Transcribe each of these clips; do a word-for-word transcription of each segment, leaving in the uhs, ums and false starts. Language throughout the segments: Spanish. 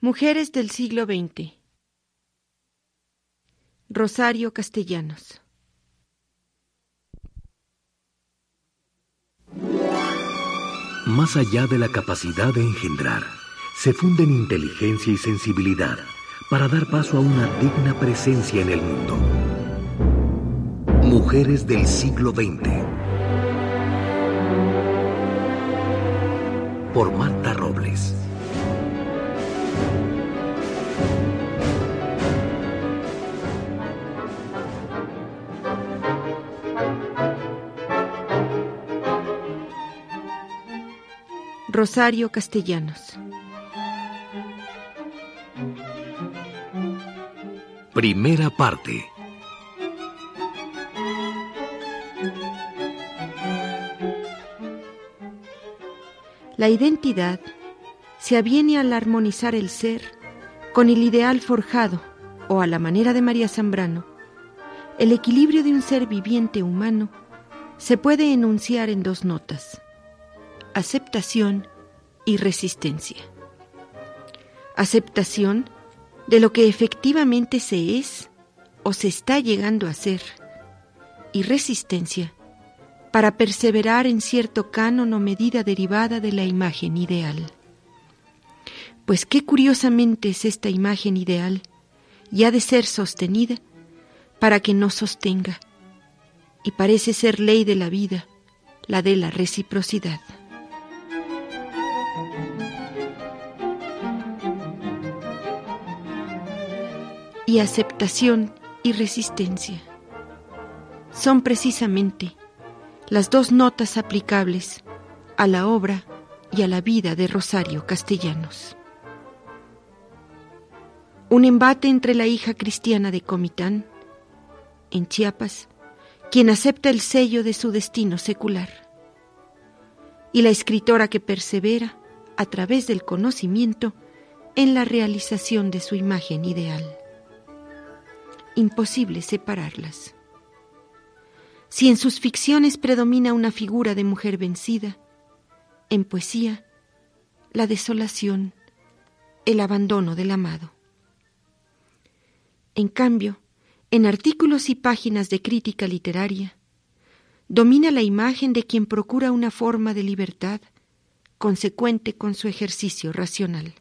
Mujeres del siglo veinte. Rosario Castellanos. Más allá de la capacidad de engendrar, se funden inteligencia y sensibilidad para dar paso a una digna presencia en el mundo. Mujeres del siglo veinte. Por Marta Robles. Rosario Castellanos. Primera parte. La identidad se aviene al armonizar el ser con el ideal forjado, o a la manera de María Zambrano, el equilibrio de un ser viviente humano se puede enunciar en dos notas: aceptación y resistencia. Aceptación de lo que efectivamente se es o se está llegando a ser, y resistencia para perseverar en cierto canon o medida derivada de la imagen ideal. Pues qué curiosamente es esta imagen ideal y ha de ser sostenida para que nos sostenga, y parece ser ley de la vida, la de la reciprocidad. Y aceptación y resistencia son precisamente las dos notas aplicables a la obra y a la vida de Rosario Castellanos. Un embate entre la hija cristiana de Comitán, en Chiapas, quien acepta el sello de su destino secular, y la escritora que persevera, a través del conocimiento, en la realización de su imagen ideal. Imposible separarlas. Si en sus ficciones predomina una figura de mujer vencida, en poesía, la desolación, el abandono del amado. En cambio, en artículos y páginas de crítica literaria, domina la imagen de quien procura una forma de libertad consecuente con su ejercicio racional.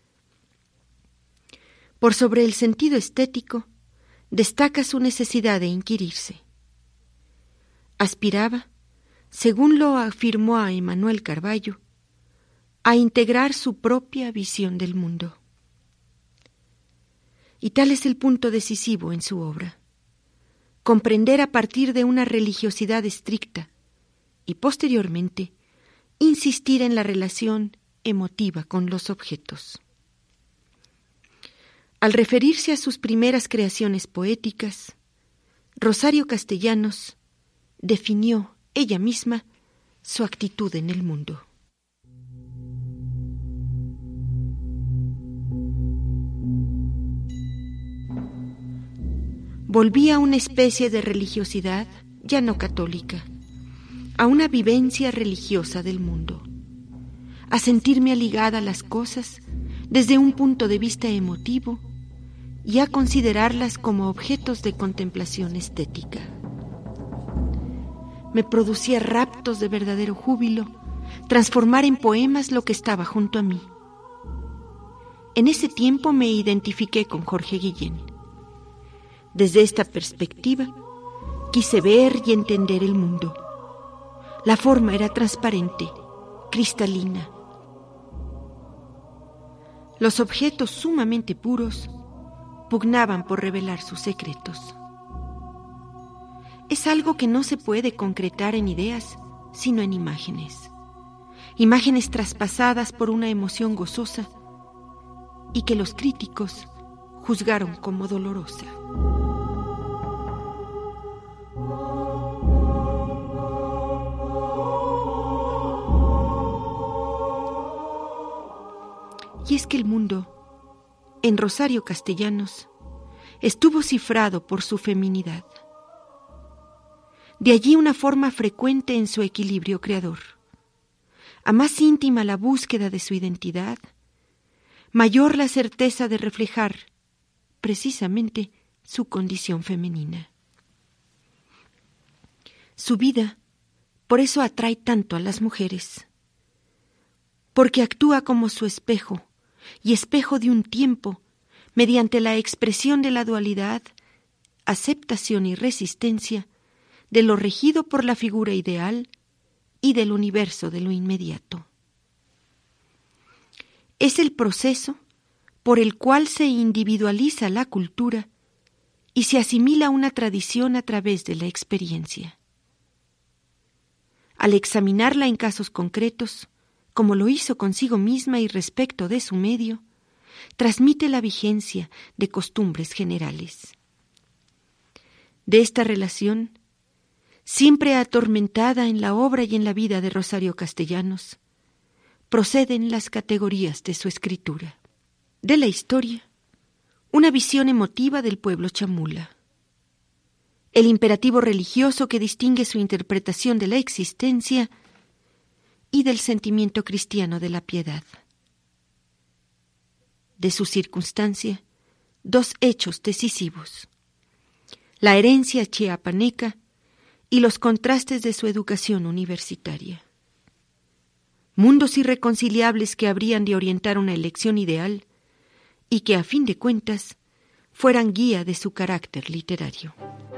Por sobre el sentido estético, destaca su necesidad de inquirirse. Aspiraba, según lo afirmó a Emanuel Carballo, a integrar su propia visión del mundo. Y tal es el punto decisivo en su obra: comprender a partir de una religiosidad estricta y, posteriormente, insistir en la relación emotiva con los objetos. Al referirse a sus primeras creaciones poéticas, Rosario Castellanos definió ella misma su actitud en el mundo. Volví a una especie de religiosidad ya no católica, a una vivencia religiosa del mundo, a sentirme aligada a las cosas desde un punto de vista emotivo y a considerarlas como objetos de contemplación estética. Me producía raptos de verdadero júbilo transformar en poemas lo que estaba junto a mí. En ese tiempo me identifiqué con Jorge Guillén. Desde esta perspectiva, quise ver y entender el mundo. La forma era transparente, cristalina. Los objetos sumamente puros pugnaban por revelar sus secretos. Es algo que no se puede concretar en ideas, sino en imágenes. Imágenes traspasadas por una emoción gozosa y que los críticos juzgaron como dolorosa. Y es que el mundo, en Rosario Castellanos, estuvo cifrado por su feminidad. De allí una forma frecuente en su equilibrio creador. A más íntima la búsqueda de su identidad, mayor la certeza de reflejar precisamente su condición femenina. Su vida, por eso atrae tanto a las mujeres, porque actúa como su espejo, y espejo de un tiempo, mediante la expresión de la dualidad, aceptación y resistencia de lo regido por la figura ideal y del universo de lo inmediato. Es el proceso por el cual se individualiza la cultura y se asimila una tradición a través de la experiencia. Al examinarla en casos concretos, como lo hizo consigo misma y respecto de su medio, transmite la vigencia de costumbres generales. De esta relación, siempre atormentada en la obra y en la vida de Rosario Castellanos, proceden las categorías de su escritura. De la historia, una visión emotiva del pueblo chamula. El imperativo religioso que distingue su interpretación de la existencia y del sentimiento cristiano de la piedad. De su circunstancia, dos hechos decisivos: la herencia chiapaneca y los contrastes de su educación universitaria. Mundos irreconciliables que habrían de orientar una elección ideal y que, a fin de cuentas, fueran guía de su carácter literario.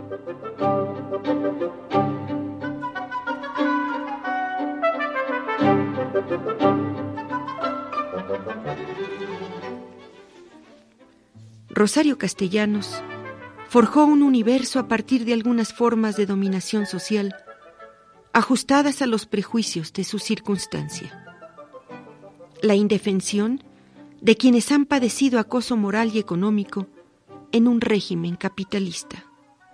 Rosario Castellanos forjó un universo a partir de algunas formas de dominación social ajustadas a los prejuicios de su circunstancia. La indefensión de quienes han padecido acoso moral y económico en un régimen capitalista.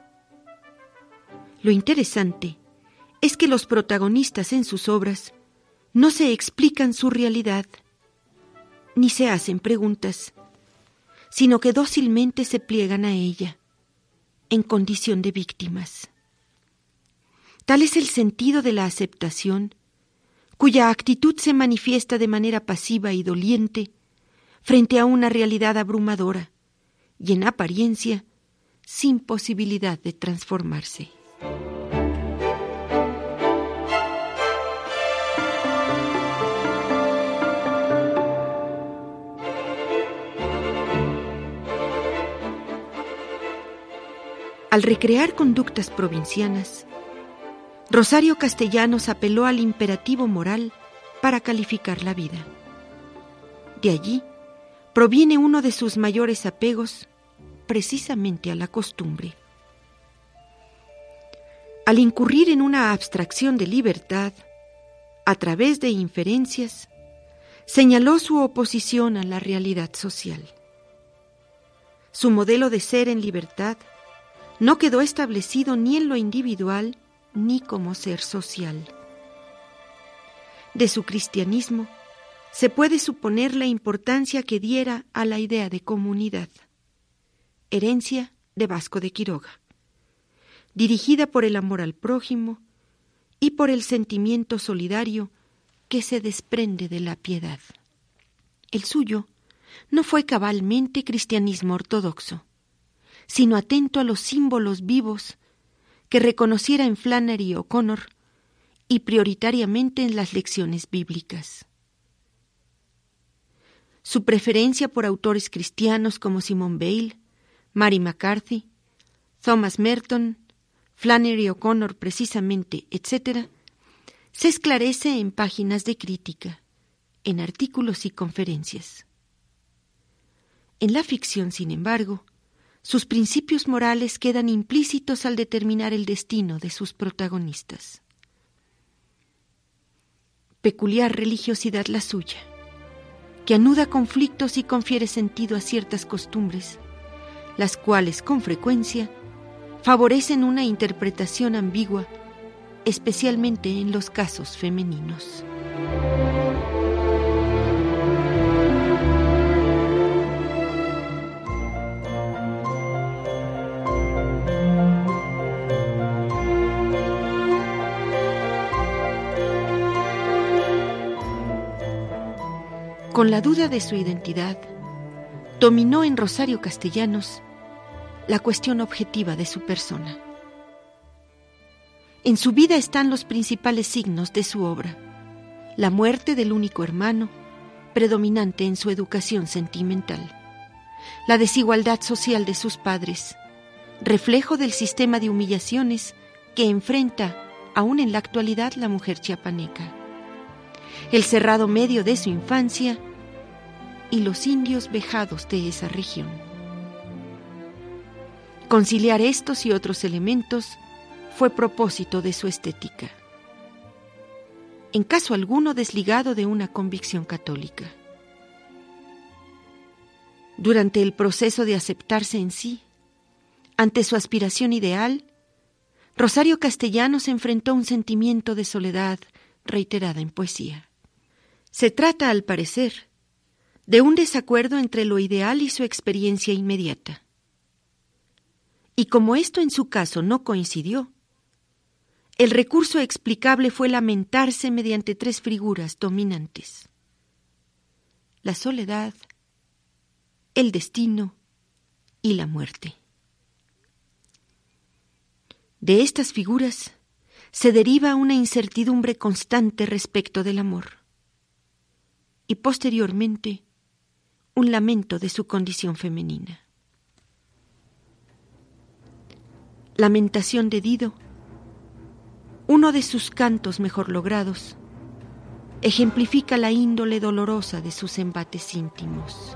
Lo interesante es que los protagonistas en sus obras no se explican su realidad, ni se hacen preguntas, sino que dócilmente se pliegan a ella, en condición de víctimas. Tal es el sentido de la aceptación, cuya actitud se manifiesta de manera pasiva y doliente frente a una realidad abrumadora y, en apariencia, sin posibilidad de transformarse. Al recrear conductas provincianas, Rosario Castellanos apeló al imperativo moral para calificar la vida. De allí proviene uno de sus mayores apegos, precisamente a la costumbre. Al incurrir en una abstracción de libertad, a través de inferencias, señaló su oposición a la realidad social. Su modelo de ser en libertad no quedó establecido ni en lo individual ni como ser social. De su cristianismo se puede suponer la importancia que diera a la idea de comunidad, herencia de Vasco de Quiroga, dirigida por el amor al prójimo y por el sentimiento solidario que se desprende de la piedad. El suyo no fue cabalmente cristianismo ortodoxo, sino atento a los símbolos vivos que reconociera en Flannery O'Connor y prioritariamente en las lecciones bíblicas. Su preferencia por autores cristianos como Simone Weil, Mary McCarthy, Thomas Merton, Flannery O'Connor precisamente, etcétera, se esclarece en páginas de crítica, en artículos y conferencias. En la ficción, sin embargo, sus principios morales quedan implícitos al determinar el destino de sus protagonistas. Peculiar religiosidad la suya, que anuda conflictos y confiere sentido a ciertas costumbres, las cuales con frecuencia favorecen una interpretación ambigua, especialmente en los casos femeninos. Con la duda de su identidad, dominó en Rosario Castellanos la cuestión objetiva de su persona. En su vida están los principales signos de su obra: la muerte del único hermano, predominante en su educación sentimental; la desigualdad social de sus padres, reflejo del sistema de humillaciones que enfrenta aún en la actualidad la mujer chiapaneca; el cerrado medio de su infancia y los indios vejados de esa región. Conciliar estos y otros elementos fue propósito de su estética, en caso alguno desligado de una convicción católica. Durante el proceso de aceptarse en sí, ante su aspiración ideal, Rosario Castellanos enfrentó un sentimiento de soledad reiterada en poesía. Se trata, al parecer, de un desacuerdo entre lo ideal y su experiencia inmediata. Y como esto en su caso no coincidió, el recurso explicable fue lamentarse mediante tres figuras dominantes: la soledad, el destino y la muerte. De estas figuras se deriva una incertidumbre constante respecto del amor y posteriormente un lamento de su condición femenina. Lamentación de Dido, uno de sus cantos mejor logrados, ejemplifica la índole dolorosa de sus embates íntimos.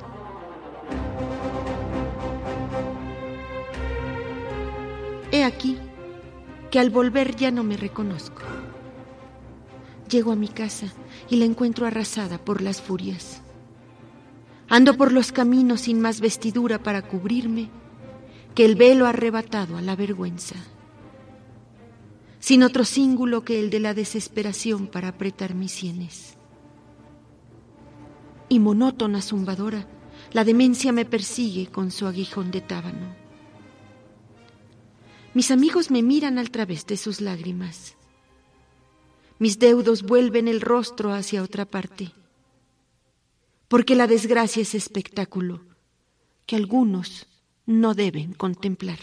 He aquí que al volver ya no me reconozco. Llego a mi casa y la encuentro arrasada por las furias. Ando por los caminos sin más vestidura para cubrirme que el velo arrebatado a la vergüenza, sin otro cíngulo que el de la desesperación para apretar mis sienes. Y monótona zumbadora, la demencia me persigue con su aguijón de tábano. Mis amigos me miran al través de sus lágrimas. Mis deudos vuelven el rostro hacia otra parte, porque la desgracia es espectáculo que algunos no deben contemplar.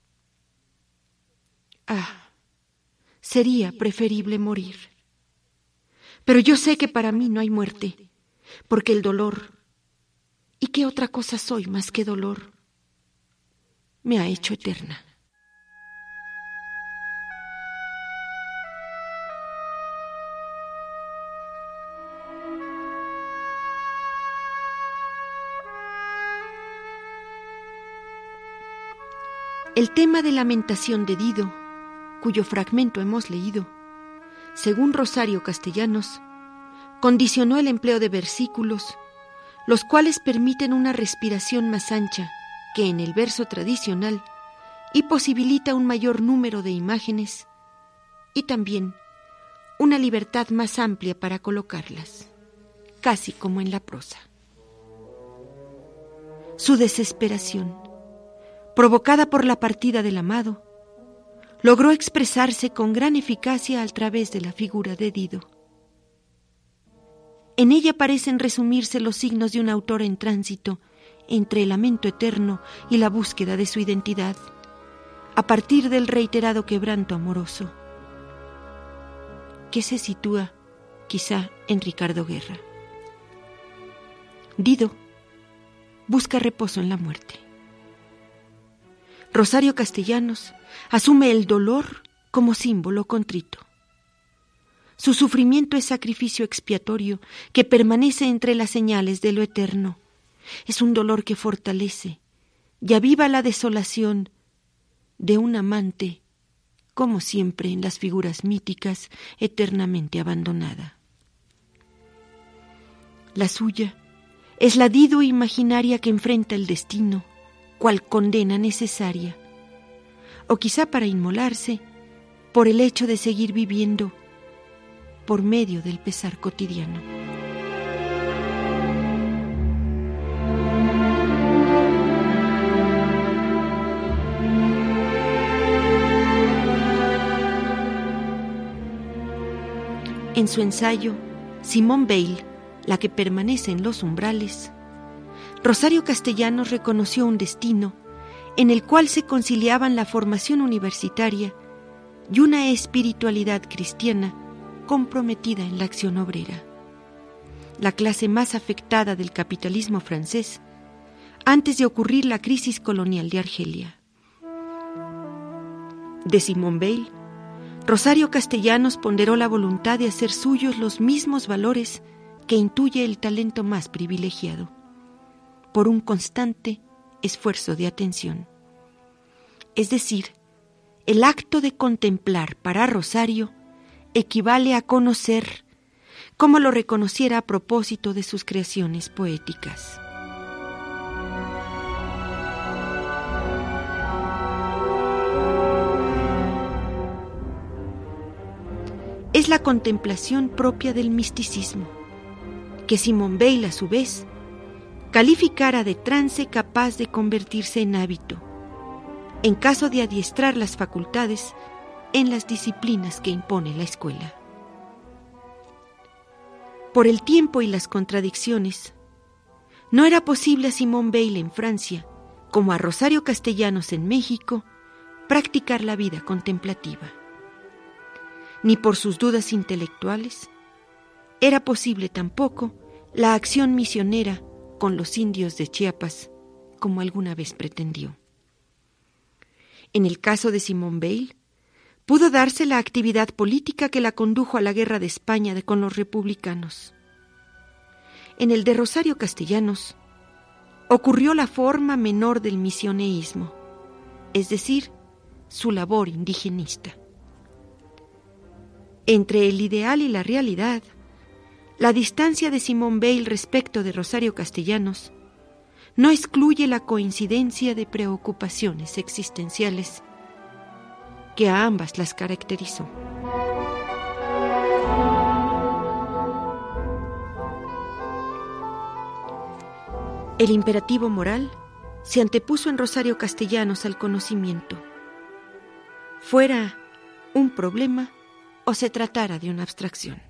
Ah, sería preferible morir. Pero yo sé que para mí no hay muerte, porque el dolor, ¿y qué otra cosa soy más que dolor?, me ha hecho eterna. El tema de Lamentación de Dido, cuyo fragmento hemos leído, según Rosario Castellanos, condicionó el empleo de versículos, los cuales permiten una respiración más ancha que en el verso tradicional y posibilita un mayor número de imágenes y también una libertad más amplia para colocarlas, casi como en la prosa. Su desesperación, provocada por la partida del amado, logró expresarse con gran eficacia a través de la figura de Dido. En ella parecen resumirse los signos de un autor en tránsito entre el lamento eterno y la búsqueda de su identidad, a partir del reiterado quebranto amoroso, que se sitúa quizá en Ricardo Guerra. Dido busca reposo en la muerte. Rosario Castellanos asume el dolor como símbolo contrito. Su sufrimiento es sacrificio expiatorio que permanece entre las señales de lo eterno. Es un dolor que fortalece y aviva la desolación de un amante, como siempre en las figuras míticas, eternamente abandonada. La suya es la Dido imaginaria que enfrenta el destino, cual condena necesaria, o quizá para inmolarse, por el hecho de seguir viviendo por medio del pesar cotidiano. En su ensayo, Simone Weil, la que permanece en los umbrales, Rosario Castellanos reconoció un destino en el cual se conciliaban la formación universitaria y una espiritualidad cristiana comprometida en la acción obrera. La clase más afectada del capitalismo francés antes de ocurrir la crisis colonial de Argelia. De Simone Weil, Rosario Castellanos ponderó la voluntad de hacer suyos los mismos valores que intuye el talento más privilegiado, por un constante esfuerzo de atención. Es decir, el acto de contemplar para Rosario equivale a conocer, como lo reconociera a propósito de sus creaciones poéticas. Es la contemplación propia del misticismo, que Simone Weil, a su vez, calificara de trance capaz de convertirse en hábito, en caso de adiestrar las facultades en las disciplinas que impone la escuela. Por el tiempo y las contradicciones, no era posible a Simone Weil en Francia, como a Rosario Castellanos en México, practicar la vida contemplativa. Ni por sus dudas intelectuales, era posible tampoco la acción misionera con los indios de Chiapas, como alguna vez pretendió. En el caso de Simone Weil, pudo darse la actividad política que la condujo a la guerra de España de con los republicanos. En el de Rosario Castellanos, ocurrió la forma menor del misioneísmo, es decir, su labor indigenista. Entre el ideal y la realidad, la distancia de Simone Weil respecto de Rosario Castellanos no excluye la coincidencia de preocupaciones existenciales que a ambas las caracterizó. El imperativo moral se antepuso en Rosario Castellanos al conocimiento, fuera un problema o se tratara de una abstracción.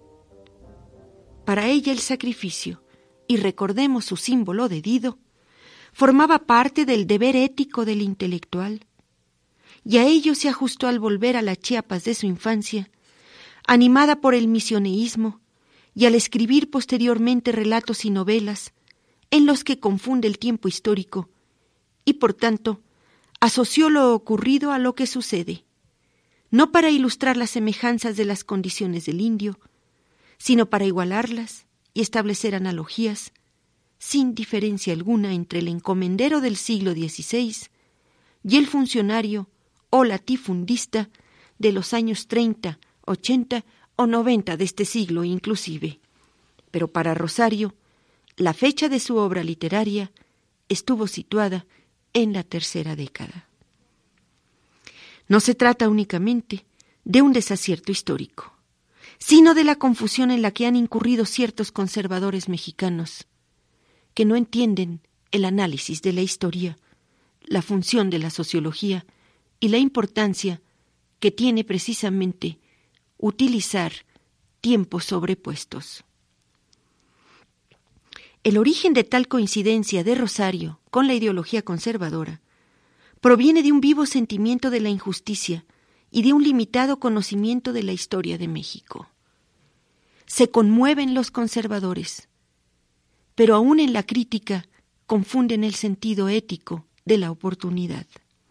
Para ella el sacrificio, y recordemos su símbolo de Dido, formaba parte del deber ético del intelectual, y a ello se ajustó al volver a la Chiapas de su infancia, animada por el misioneísmo, y al escribir posteriormente relatos y novelas en los que confunde el tiempo histórico, y por tanto asoció lo ocurrido a lo que sucede, no para ilustrar las semejanzas de las condiciones del indio, sino para igualarlas y establecer analogías, sin diferencia alguna entre el encomendero del siglo dieciséis y el funcionario o latifundista de los años treinta, ochenta o noventa de este siglo inclusive. Pero para Rosario, la fecha de su obra literaria estuvo situada en la tercera década. No se trata únicamente de un desacierto histórico, sino de la confusión en la que han incurrido ciertos conservadores mexicanos, que no entienden el análisis de la historia, la función de la sociología y la importancia que tiene precisamente utilizar tiempos sobrepuestos. El origen de tal coincidencia de Rosario con la ideología conservadora proviene de un vivo sentimiento de la injusticia y de un limitado conocimiento de la historia de México. Se conmueven los conservadores, pero aún en la crítica confunden el sentido ético de la oportunidad.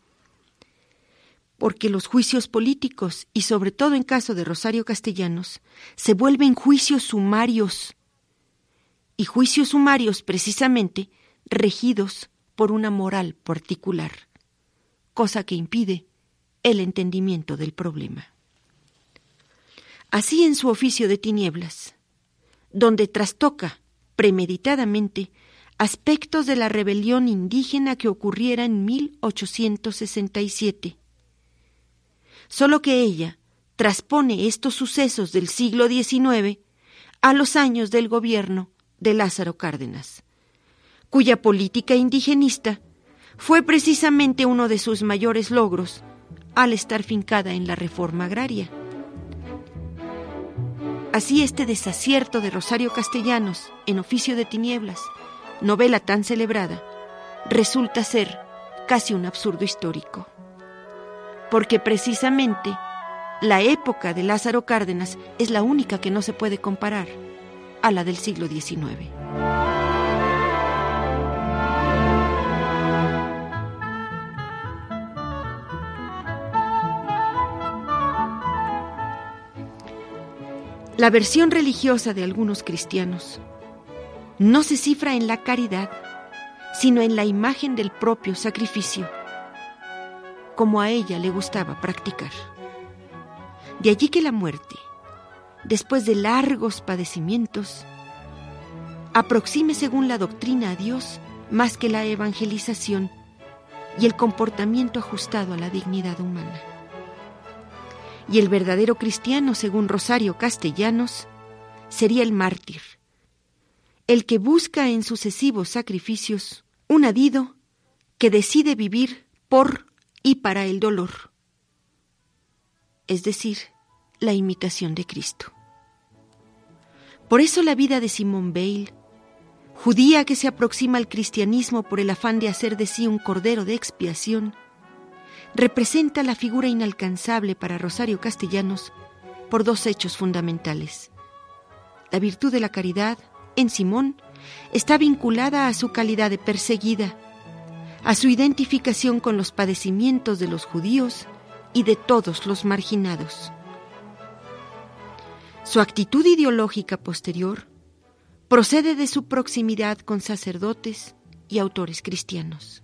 Porque los juicios políticos, y sobre todo en caso de Rosario Castellanos, se vuelven juicios sumarios, y juicios sumarios precisamente regidos por una moral particular, cosa que impide el entendimiento del problema. Así en su oficio de tinieblas, donde trastoca premeditadamente aspectos de la rebelión indígena que ocurriera en mil ochocientos sesenta y siete, solo que ella traspone estos sucesos del siglo diecinueve a los años del gobierno de Lázaro Cárdenas, cuya política indigenista fue precisamente uno de sus mayores logros al estar fincada en la reforma agraria. Así este desacierto de Rosario Castellanos en oficio de tinieblas novela tan celebrada, resulta ser casi un absurdo histórico. Porque precisamente la época de Lázaro Cárdenas es la única que no se puede comparar a la del siglo diecinueve. La versión religiosa de algunos cristianos no se cifra en la caridad, sino en la imagen del propio sacrificio, como a ella le gustaba practicar. De allí que la muerte, después de largos padecimientos, aproxime según la doctrina a Dios más que la evangelización y el comportamiento ajustado a la dignidad humana. Y el verdadero cristiano, según Rosario Castellanos, sería el mártir, el que busca en sucesivos sacrificios un adido que decide vivir por y para el dolor, es decir, la imitación de Cristo. Por eso la vida de Simone Weil, judía que se aproxima al cristianismo por el afán de hacer de sí un cordero de expiación, representa la figura inalcanzable para Rosario Castellanos por dos hechos fundamentales. La virtud de la caridad, en Simón, está vinculada a su calidad de perseguida, a su identificación con los padecimientos de los judíos y de todos los marginados. Su actitud ideológica posterior procede de su proximidad con sacerdotes y autores cristianos.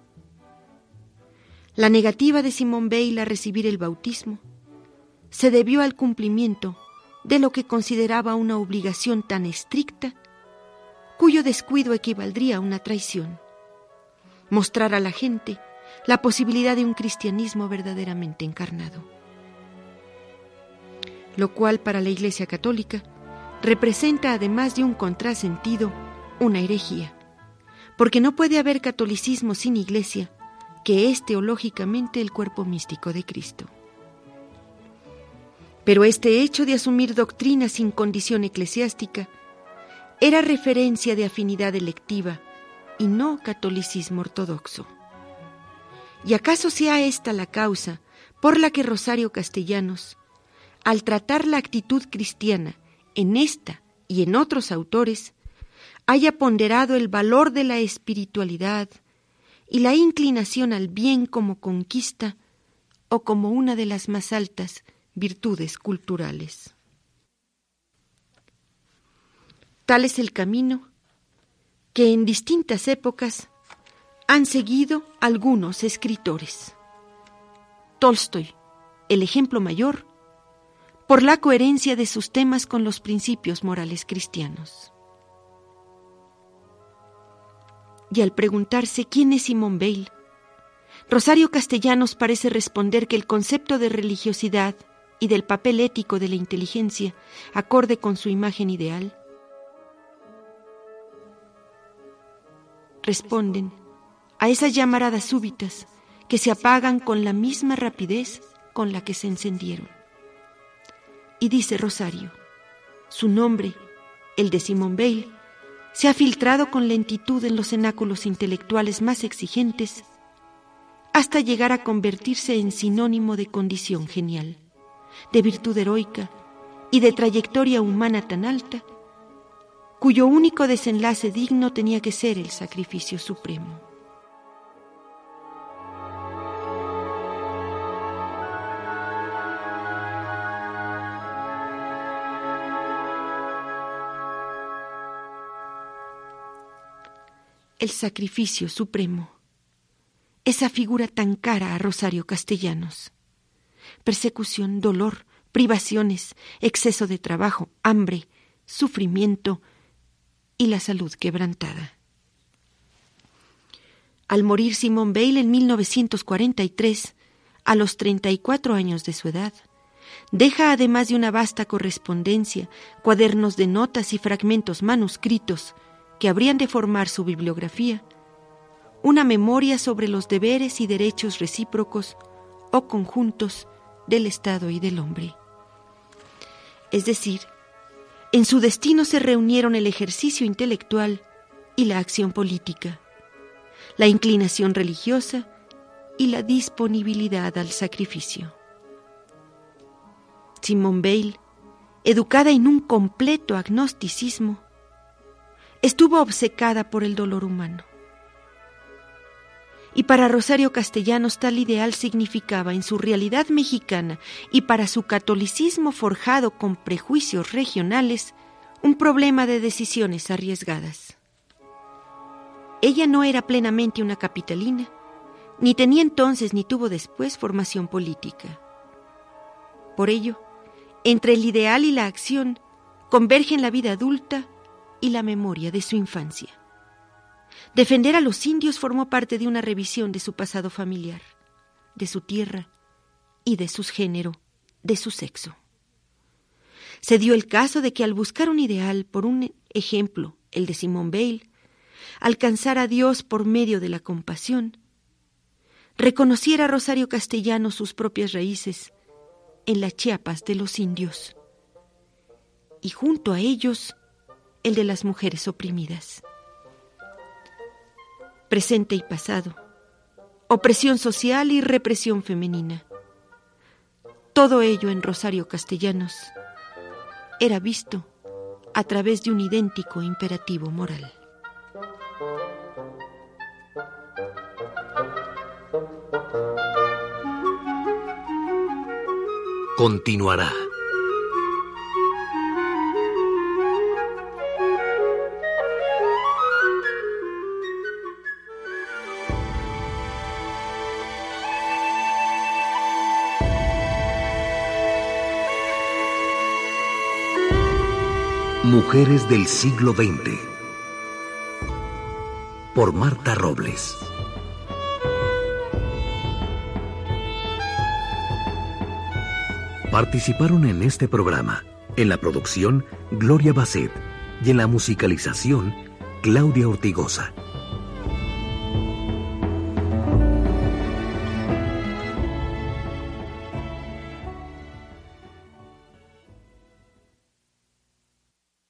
La negativa de Simone Weil a recibir el bautismo se debió al cumplimiento de lo que consideraba una obligación tan estricta, cuyo descuido equivaldría a una traición: mostrar a la gente la posibilidad de un cristianismo verdaderamente encarnado. Lo cual para la Iglesia Católica representa, además de un contrasentido, una herejía, porque no puede haber catolicismo sin Iglesia, que es teológicamente el cuerpo místico de Cristo. Pero este hecho de asumir doctrina sin condición eclesiástica era referencia de afinidad electiva y no catolicismo ortodoxo. ¿Y acaso sea esta la causa por la que Rosario Castellanos, al tratar la actitud cristiana en esta y en otros autores, haya ponderado el valor de la espiritualidad y la inclinación al bien como conquista o como una de las más altas virtudes culturales? Tal es el camino que en distintas épocas han seguido algunos escritores. Tolstoy, el ejemplo mayor, por la coherencia de sus temas con los principios morales cristianos. Y al preguntarse quién es Simone Weil, Rosario Castellanos parece responder que el concepto de religiosidad y del papel ético de la inteligencia, acorde con su imagen ideal, responden a esas llamaradas súbitas que se apagan con la misma rapidez con la que se encendieron. Y dice Rosario, su nombre, el de Simone Weil, se ha filtrado con lentitud en los cenáculos intelectuales más exigentes hasta llegar a convertirse en sinónimo de condición genial, de virtud heroica y de trayectoria humana tan alta, cuyo único desenlace digno tenía que ser el sacrificio supremo. El sacrificio supremo, esa figura tan cara a Rosario Castellanos. Persecución, dolor, privaciones, exceso de trabajo, hambre, sufrimiento y la salud quebrantada. Al morir Simone Weil en mil novecientos cuarenta y tres, a los treinta y cuatro años de su edad, deja, además de una vasta correspondencia, cuadernos de notas y fragmentos manuscritos que habrían de formar su bibliografía, una memoria sobre los deberes y derechos recíprocos o conjuntos del Estado y del hombre. Es decir, en su destino se reunieron el ejercicio intelectual y la acción política, la inclinación religiosa y la disponibilidad al sacrificio. Simone Weil, educada en un completo agnosticismo, estuvo obcecada por el dolor humano. Y para Rosario Castellanos tal ideal significaba en su realidad mexicana y para su catolicismo forjado con prejuicios regionales un problema de decisiones arriesgadas. Ella no era plenamente una capitalina, ni tenía entonces ni tuvo después formación política. Por ello, entre el ideal y la acción convergen la vida adulta y la memoria de su infancia. Defender a los indios formó parte de una revisión de su pasado familiar, de su tierra y de su género, de su sexo. Se dio el caso de que al buscar un ideal, por un ejemplo, el de Simone Weil, alcanzar a Dios por medio de la compasión, reconociera Rosario Castellanos sus propias raíces en la Chiapas de los indios y junto a ellos el de las mujeres oprimidas. Presente y pasado, opresión social y represión femenina. Todo ello en Rosario Castellanos era visto a través de un idéntico imperativo moral. Continuará. Mujeres del siglo veinte, por Marta Robles. Participaron en este programa, en la producción Gloria Basset y en la musicalización Claudia Ortigosa.